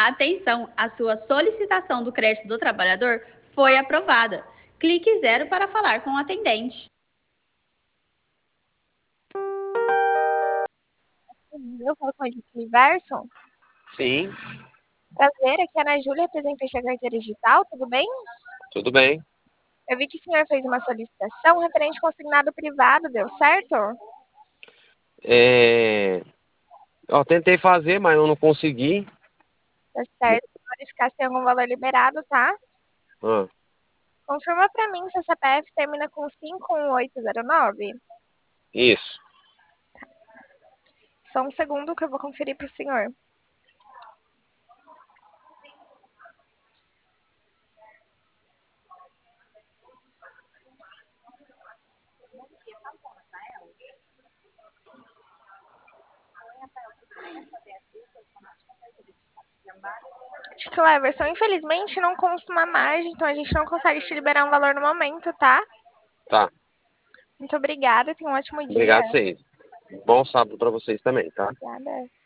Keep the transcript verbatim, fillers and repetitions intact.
Atenção, a sua solicitação do crédito do trabalhador foi aprovada. Clique zero para falar com o atendente. Eu falo com ele, Liverson. Sim, Prazer, aqui é a Ana Júlia, representante da carteira digital, tudo bem? tudo bem. Eu vi que o senhor fez uma solicitação referente consignado privado, deu certo? É... Eu tentei fazer, mas eu não consegui. Tá certo, vou verificar se tem algum valor liberado, tá? Ah, Confirma pra mim se a C P F termina com cinco um oito zero nove. isso. Só um segundo que eu vou conferir pro senhor. Acho que, Leverson, infelizmente não consta uma margem, então a gente não consegue te liberar um valor no momento, tá? Tá. Muito obrigada, tenha um ótimo dia. Obrigado, vocês. Bom sábado para vocês também, tá? Obrigada.